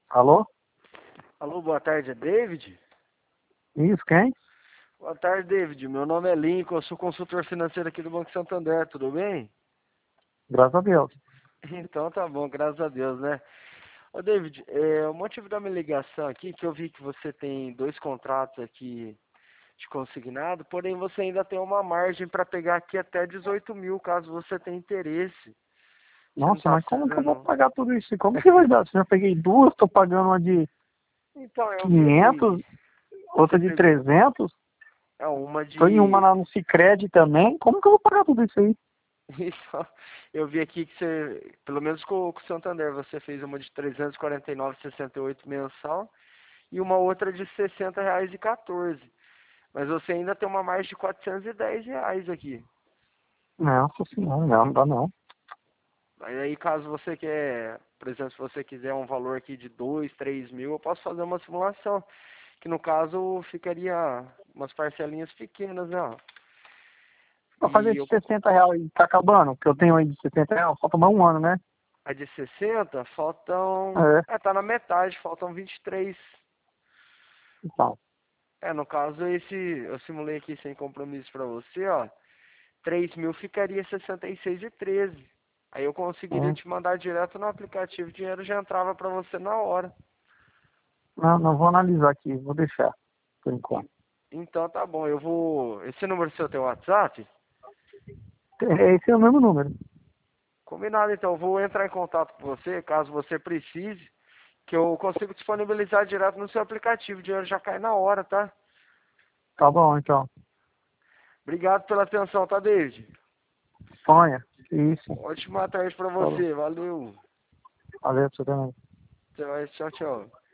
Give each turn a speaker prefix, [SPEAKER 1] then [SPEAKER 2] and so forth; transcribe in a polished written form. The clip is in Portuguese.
[SPEAKER 1] Alô?
[SPEAKER 2] Alô, boa tarde, é David?
[SPEAKER 1] Isso, quem?
[SPEAKER 2] Boa tarde, David. Meu nome é Lincoln, eu sou consultor financeiro aqui do Banco Santander, tudo bem?
[SPEAKER 1] Graças a Deus.
[SPEAKER 2] Então tá bom, graças a Deus, né? Ô, David, o motivo da minha ligação aqui, que eu vi que você tem dois contratos aqui de consignado, porém você ainda tem uma margem para pegar aqui até 18 mil, caso você tenha interesse. Você não
[SPEAKER 1] Nossa,
[SPEAKER 2] tá
[SPEAKER 1] mas como que eu vou
[SPEAKER 2] precisando.
[SPEAKER 1] pagar tudo isso? Como que vai dar? Se eu já peguei duas, tô pagando uma de
[SPEAKER 2] Então, eu vi aqui,
[SPEAKER 1] 500,
[SPEAKER 2] você
[SPEAKER 1] outra de
[SPEAKER 2] pegou
[SPEAKER 1] 300,
[SPEAKER 2] uma
[SPEAKER 1] tô em uma
[SPEAKER 2] de.
[SPEAKER 1] lá no Sicredi também. Como que eu vou pagar tudo isso aí?
[SPEAKER 2] Então, eu vi aqui que você, pelo menos com o Santander, você fez uma de 349,68 mensal e uma outra de R$ 60,14. Mas você ainda tem uma margem de R$ 410 aqui.
[SPEAKER 1] Nossa senhora, não dá não.
[SPEAKER 2] Mas aí, caso você quer, por exemplo, se você quiser um valor aqui de 2, 3 mil, eu posso fazer uma simulação, que no caso ficaria umas parcelinhas pequenas, né?
[SPEAKER 1] Pra fazer
[SPEAKER 2] E
[SPEAKER 1] de
[SPEAKER 2] eu,
[SPEAKER 1] R$ 60 e tá acabando, que eu tenho aí de R$ 60, falta mais um ano, né?
[SPEAKER 2] a de 60 faltam,
[SPEAKER 1] É,
[SPEAKER 2] tá na metade, faltam 23.
[SPEAKER 1] então.
[SPEAKER 2] No caso, eu simulei aqui sem compromisso pra você, ó. 3 mil ficaria 66,13. Aí eu conseguiria
[SPEAKER 1] É.
[SPEAKER 2] te mandar direto no aplicativo, o dinheiro já entrava pra você na hora.
[SPEAKER 1] Não, não vou analisar aqui, vou deixar, por enquanto.
[SPEAKER 2] Então tá bom, eu vou. Esse número seu tem WhatsApp?
[SPEAKER 1] Esse é o mesmo número.
[SPEAKER 2] Combinado, então. Eu vou entrar em contato com você, caso você precise, que eu consigo disponibilizar direto no seu aplicativo. O dinheiro já cai na hora, tá?
[SPEAKER 1] Tá bom, então.
[SPEAKER 2] Obrigado pela atenção, tá, David?
[SPEAKER 1] Sonha. Isso.
[SPEAKER 2] Ótima tarde pra
[SPEAKER 1] Falou.
[SPEAKER 2] você. Valeu.
[SPEAKER 1] Valeu pra você também.
[SPEAKER 2] Até mais. Tchau, tchau.